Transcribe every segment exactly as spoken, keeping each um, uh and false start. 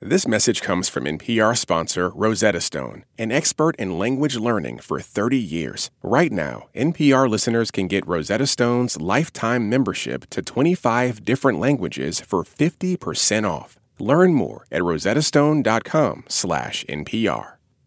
This message comes from N P R sponsor Rosetta Stone, an expert in language learning for thirty years. Right now, N P R listeners can get Rosetta Stone's lifetime membership to twenty-five different languages for fifty percent off. Learn more at rosettastone.com slash NPR.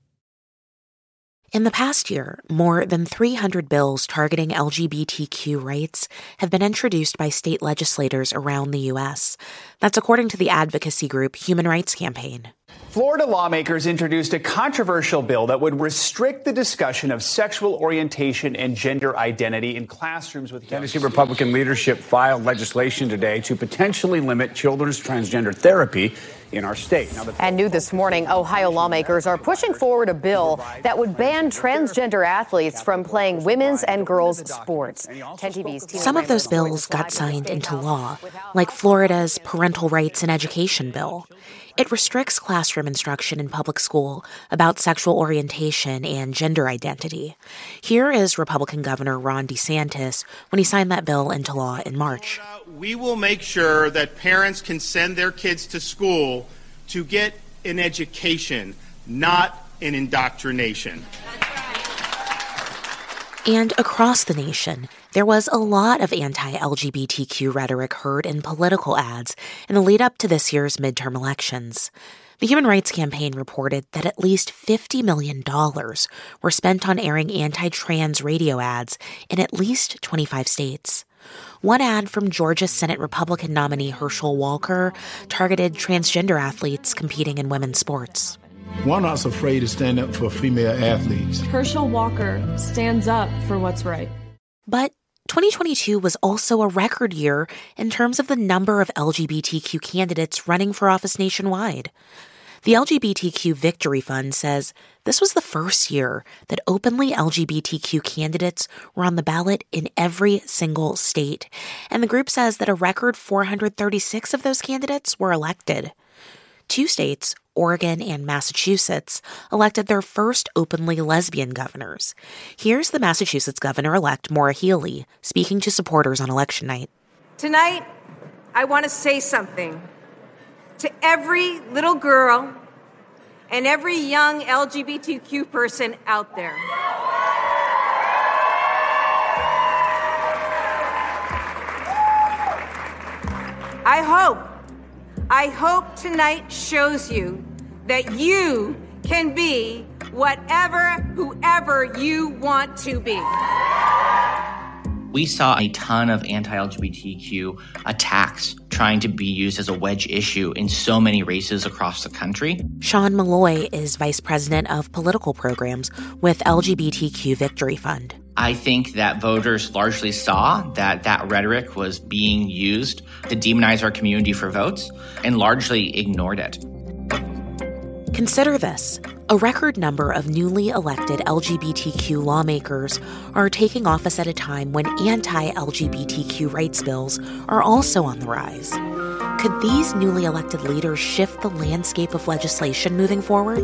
In the past year, more than three hundred bills targeting L G B T Q rights have been introduced by state legislators around the U S. That's according to the advocacy group Human Rights Campaign. Florida lawmakers introduced a controversial bill that would restrict the discussion of sexual orientation and gender identity in classrooms with Tennessee Republican leadership filed legislation today to potentially limit children's transgender therapy in our state. Now, the- and new this morning, Ohio lawmakers are pushing forward a bill that would ban transgender athletes from playing women's and girls' sports. ten T V's Some of those bills got signed into law, like Florida's Parental Rights in Education bill. It restricts classroom instruction in public school about sexual orientation and gender identity. Here is Republican Governor Ron DeSantis when he signed that bill into law in March. We will make sure that parents can send their kids to school to get an education, not an indoctrination. And across the nation, there was a lot of anti-L G B T Q rhetoric heard in political ads in the lead up to this year's midterm elections. The Human Rights Campaign reported that at least fifty million dollars were spent on airing anti-trans radio ads in at least twenty-five states. One ad from Georgia Senate Republican nominee Herschel Walker targeted transgender athletes competing in women's sports. Walnut's afraid to stand up for female athletes. Herschel Walker stands up for what's right. But twenty twenty-two was also a record year in terms of the number of L G B T Q candidates running for office nationwide. The L G B T Q Victory Fund says this was the first year that openly L G B T Q candidates were on the ballot in every single state. And the group says that a record four hundred thirty-six of those candidates were elected. Two states, Oregon and Massachusetts, elected their first openly lesbian governors. Here's the Massachusetts governor-elect Maura Healey speaking to supporters on election night. Tonight, I want to say something to every little girl and every young L G B T Q person out there. I hope I hope tonight shows you that you can be whatever, whoever you want to be. We saw a ton of anti-L G B T Q attacks trying to be used as a wedge issue in so many races across the country. Sean Malloy is vice president of political programs with L G B T Q Victory Fund. I think that voters largely saw that that rhetoric was being used to demonize our community for votes and largely ignored it. Consider this. A record number of newly elected L G B T Q lawmakers are taking office at a time when anti-L G B T Q rights bills are also on the rise. Could these newly elected leaders shift the landscape of legislation moving forward?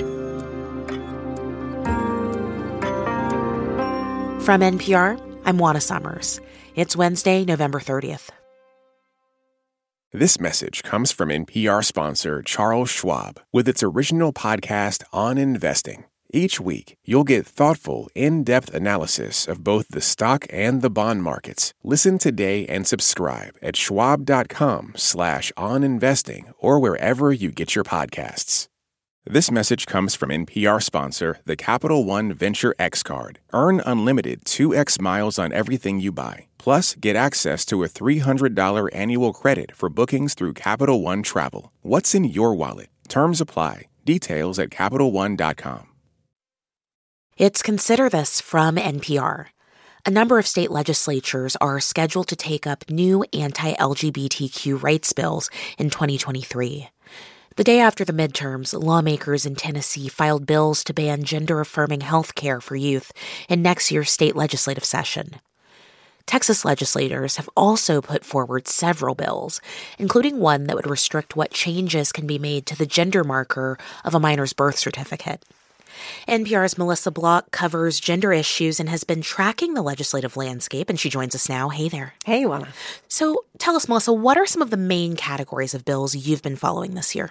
From N P R, I'm Juana Summers. It's Wednesday, November thirtieth. This message comes from N P R sponsor Charles Schwab with its original podcast on investing. Each week, you'll get thoughtful, in-depth analysis of both the stock and the bond markets. Listen today and subscribe at schwab.com slash on investing or wherever you get your podcasts. This message comes from N P R sponsor, the Capital One Venture X Card. Earn unlimited two x miles on everything you buy. Plus, get access to a three hundred dollars annual credit for bookings through Capital One Travel. What's in your wallet? Terms apply. Details at Capital One dot com. It's Consider This from N P R. A number of state legislatures are scheduled to take up new anti-L G B T Q rights bills in twenty twenty-three. The day after the midterms, lawmakers in Tennessee filed bills to ban gender-affirming health care for youth in next year's state legislative session. Texas legislators have also put forward several bills, including one that would restrict what changes can be made to the gender marker of a minor's birth certificate. N P R's Melissa Block covers gender issues and has been tracking the legislative landscape, and she joins us now. Hey there. Hey, Juana. So tell us, Melissa, what are some of the main categories of bills you've been following this year?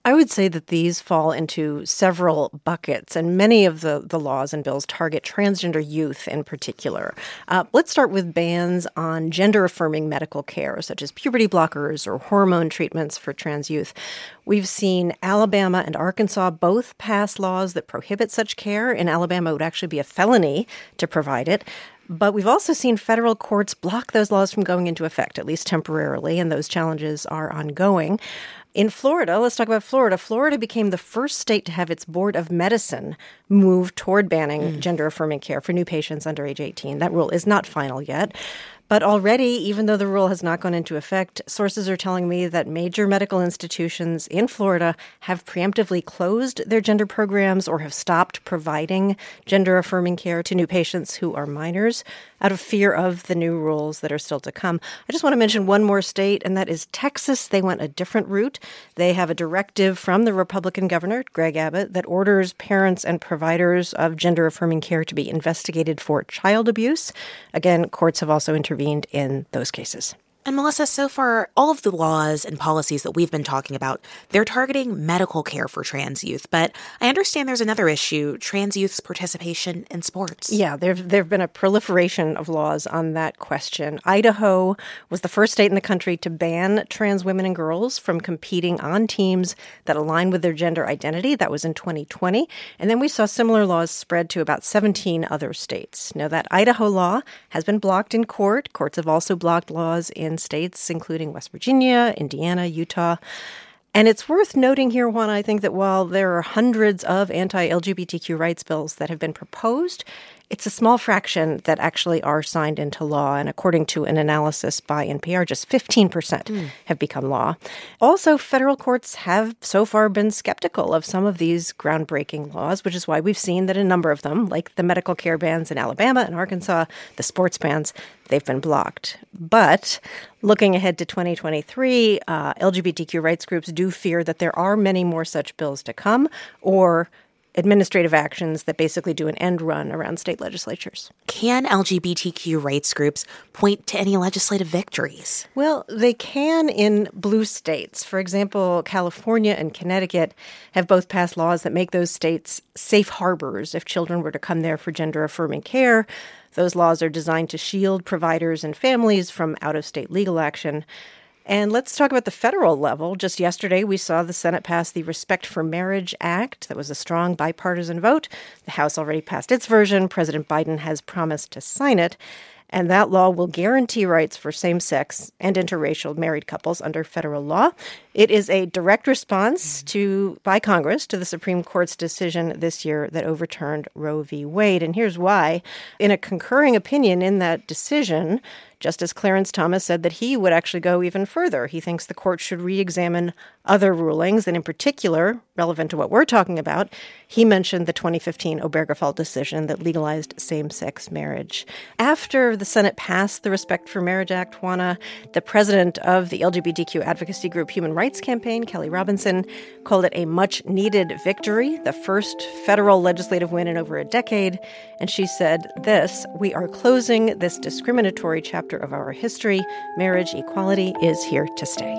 I would say that these fall into several buckets, and many of the, the laws and bills target transgender youth in particular. Uh, let's start with bans on gender-affirming medical care, such as puberty blockers or hormone treatments for trans youth. We've seen Alabama and Arkansas both pass laws that prohibit such care. In Alabama, it would actually be a felony to provide it. But we've also seen federal courts block those laws from going into effect, at least temporarily, and those challenges are ongoing. In Florida, let's talk about Florida. Florida became the first state to have its Board of Medicine move toward banning mm. gender-affirming care for new patients under age eighteen. That rule is not final yet. But already, even though the rule has not gone into effect, sources are telling me that major medical institutions in Florida have preemptively closed their gender programs or have stopped providing gender-affirming care to new patients who are minors out of fear of the new rules that are still to come. I just want to mention one more state, and that is Texas. They went a different route. They have a directive from the Republican governor, Greg Abbott, that orders parents and providers of gender-affirming care to be investigated for child abuse. Again, courts have also intervened in those cases. And Melissa, so far, all of the laws and policies that we've been talking about, they're targeting medical care for trans youth. But I understand there's another issue, trans youth's participation in sports. Yeah, there there have been a proliferation of laws on that question. Idaho was the first state in the country to ban trans women and girls from competing on teams that align with their gender identity. That was in twenty twenty. And then we saw similar laws spread to about seventeen other states. Now, that Idaho law has been blocked in court. Courts have also blocked laws in states, including West Virginia, Indiana, Utah. And it's worth noting here, Juan, I think that while there are hundreds of anti-L G B T Q rights bills that have been proposed, it's a small fraction that actually are signed into law. And according to an analysis by N P R, just fifteen percent mm. have become law. Also, federal courts have so far been skeptical of some of these groundbreaking laws, which is why we've seen that a number of them, like the medical care bans in Alabama and Arkansas, the sports bans, they've been blocked. But looking ahead to twenty twenty-three, uh, L G B T Q rights groups do fear that there are many more such bills to come, or administrative actions that basically do an end run around state legislatures. Can L G B T Q rights groups point to any legislative victories? Well, they can in blue states. For example, California and Connecticut have both passed laws that make those states safe harbors if children were to come there for gender-affirming care. Those laws are designed to shield providers and families from out-of-state legal action. And let's talk about the federal level. Just yesterday, we saw the Senate pass the Respect for Marriage Act. That was a strong bipartisan vote. The House already passed its version. President Biden has promised to sign it. And that law will guarantee rights for same-sex and interracial married couples under federal law. It is a direct response to by Congress to the Supreme Court's decision this year that overturned Roe v. Wade. And here's why. In a concurring opinion in that decision, Justice Clarence Thomas said that he would actually go even further. He thinks the court should re-examine other rulings, and in particular, relevant to what we're talking about, he mentioned the twenty fifteen Obergefell decision that legalized same-sex marriage. After the Senate passed the Respect for Marriage Act, Juana, the president of the L G B T Q advocacy group Human Rights Campaign, Kelly Robinson, called it a much-needed victory, the first federal legislative win in over a decade. And she said this, "We are closing this discriminatory chapter of our history. Marriage equality is here to stay."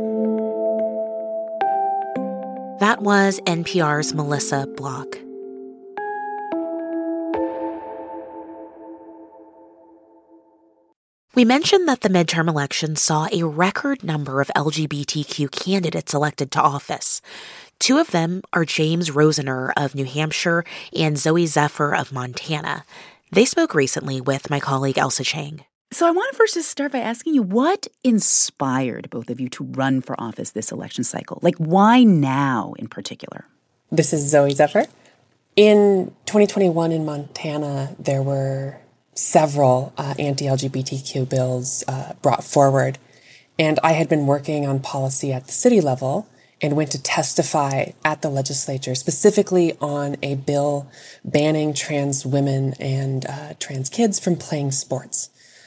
That was N P R's Melissa Block. We mentioned that the midterm elections saw a record number of L G B T Q candidates elected to office. Two of them are James Rosener of New Hampshire and Zoe Zephyr of Montana. They spoke recently with my colleague Elsa Chang. So I want to first just start by asking you, what inspired both of you to run for office this election cycle? Like, why now in particular? This is Zoe Zephyr. In twenty twenty-one in Montana, there were several uh, anti-L G B T Q bills uh, brought forward. And I had been working on policy at the city level and went to testify at the legislature, specifically on a bill banning trans women and uh, trans kids from playing sports.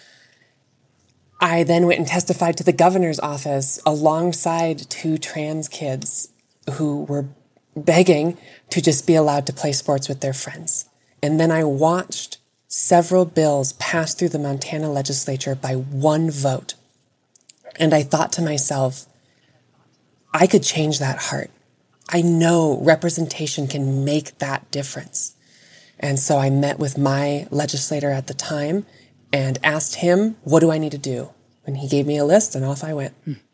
I then went and testified to the governor's office alongside two trans kids who were begging to just be allowed to play sports with their friends. And then I watched several bills pass through the Montana legislature by one vote. And I thought to myself, I could change that heart. I know representation can make that difference. And so I met with my legislator at the time and asked him, what do I need to do? And he gave me a list, and off I went.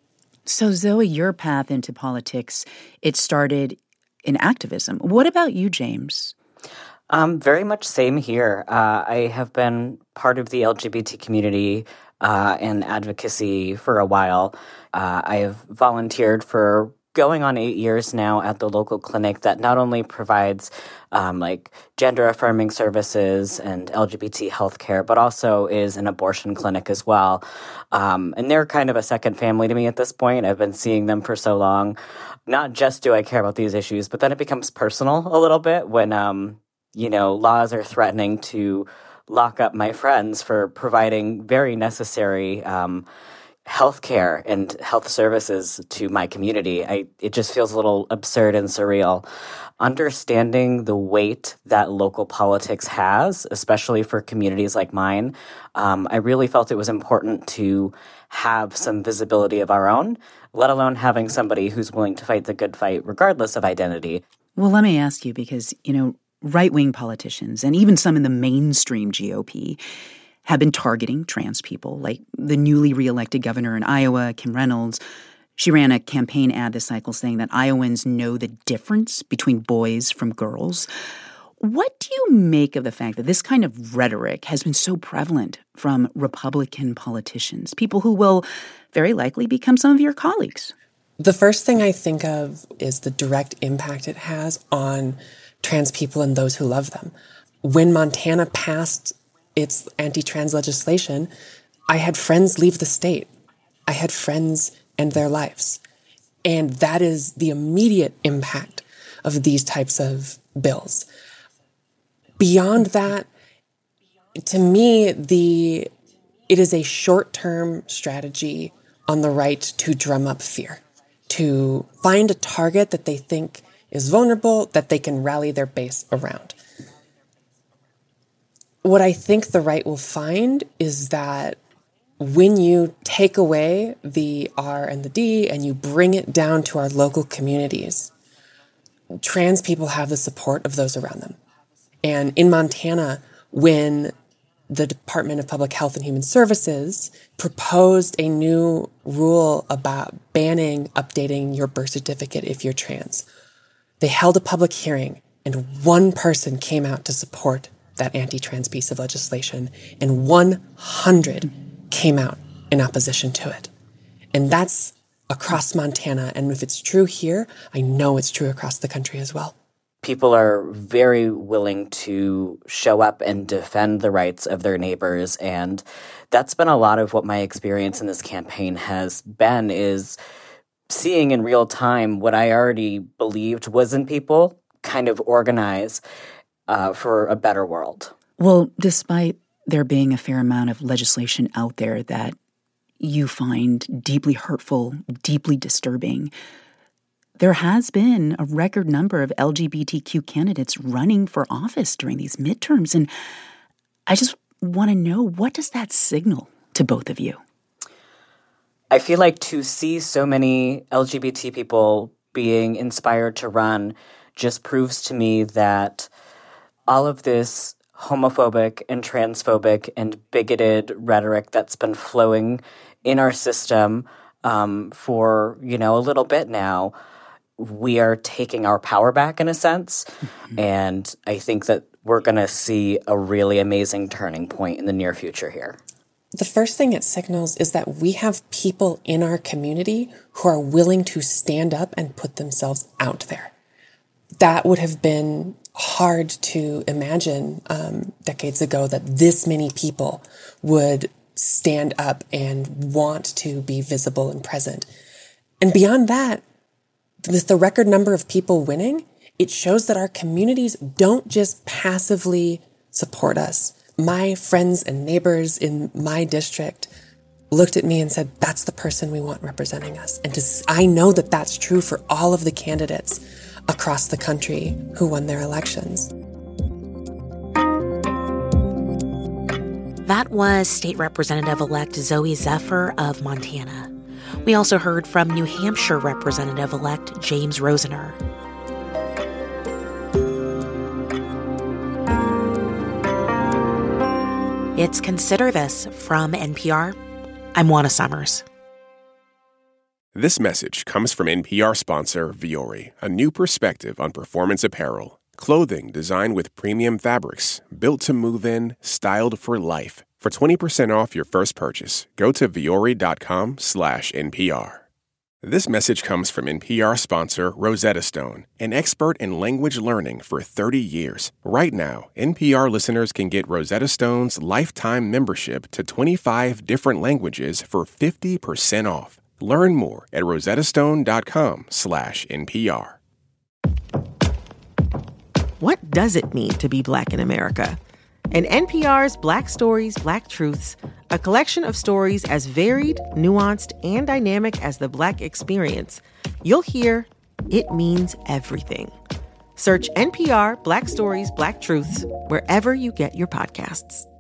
So, Zoe, your path into politics, it started in activism. What about you, James? Um, very much same here. Uh, I have been part of the L G B T community uh, and advocacy for a while. Uh, I have volunteered for going on eight years now at the local clinic that not only provides um, like gender-affirming services and L G B T healthcare, but also is an abortion clinic as well. Um, and they're kind of a second family to me at this point. I've been seeing them for so long. Not just do I care about these issues, but then it becomes personal a little bit when, um, you know, laws are threatening to lock up my friends for providing very necessary um healthcare and health services to my community. I, it just feels a little absurd and surreal. Understanding the weight that local politics has, especially for communities like mine, um, I really felt it was important to have some visibility of our own, let alone having somebody who's willing to fight the good fight regardless of identity. Well, let me ask you, because, you know, right-wing politicians and even some in the mainstream G O P have been targeting trans people, like the newly reelected governor in Iowa, Kim Reynolds. She ran a campaign ad this cycle saying that Iowans know the difference between boys from girls. What do you make of the fact that this kind of rhetoric has been so prevalent from Republican politicians, people who will very likely become some of your colleagues? The first thing I think of is the direct impact it has on trans people and those who love them. When Montana passed its anti-trans legislation, I had friends leave the state. I had friends end their lives. And that is the immediate impact of these types of bills. Beyond that, to me, the it is a short-term strategy on the right to drum up fear, to find a target that they think is vulnerable, that they can rally their base around. What I think the right will find is that when you take away the R and the D and you bring it down to our local communities, trans people have the support of those around them. And in Montana, when the Department of Public Health and Human Services proposed a new rule about banning updating your birth certificate if you're trans, they held a public hearing and one person came out to support that anti-trans piece of legislation, and one hundred came out in opposition to it. And that's across Montana, and if it's true here, I know it's true across the country as well. People are very willing to show up and defend the rights of their neighbors, and that's been a lot of what my experience in this campaign has been, is seeing in real time what I already believed was in people kind of organize Uh, for a better world. Well, despite there being a fair amount of legislation out there that you find deeply hurtful, deeply disturbing, there has been a record number of L G B T Q candidates running for office during these midterms. And I just want to know, what does that signal to both of you? I feel like to see so many L G B T people being inspired to run just proves to me that all of this homophobic and transphobic and bigoted rhetoric that's been flowing in our system um, for, you know, a little bit now, we are taking our power back in a sense. Mm-hmm. And I think that we're going to see a really amazing turning point in the near future here. The first thing it signals is that we have people in our community who are willing to stand up and put themselves out there. That would have been hard to imagine um, decades ago, that this many people would stand up and want to be visible and present. And beyond that, with the record number of people winning, it shows that our communities don't just passively support us. My friends and neighbors in my district looked at me and said, that's the person we want representing us. And to, I know that that's true for all of the candidates across the country who won their elections. That was State Representative-elect Zoe Zephyr of Montana. We also heard from New Hampshire Representative-elect James Rosener. It's Consider This from N P R. I'm Juana Summers. This message comes from N P R sponsor Vuori, a new perspective on performance apparel. Clothing designed with premium fabrics, built to move in, styled for life. For twenty percent off your first purchase, go to vuori.com slash NPR. This message comes from N P R sponsor Rosetta Stone, an expert in language learning for thirty years. Right now, N P R listeners can get Rosetta Stone's lifetime membership to twenty-five different languages for fifty percent off. Learn more at rosettastone.com slash NPR. What does it mean to be Black in America? In N P R's Black Stories, Black Truths, a collection of stories as varied, nuanced, and dynamic as the Black experience, you'll hear it means everything. Search N P R Black Stories, Black Truths wherever you get your podcasts.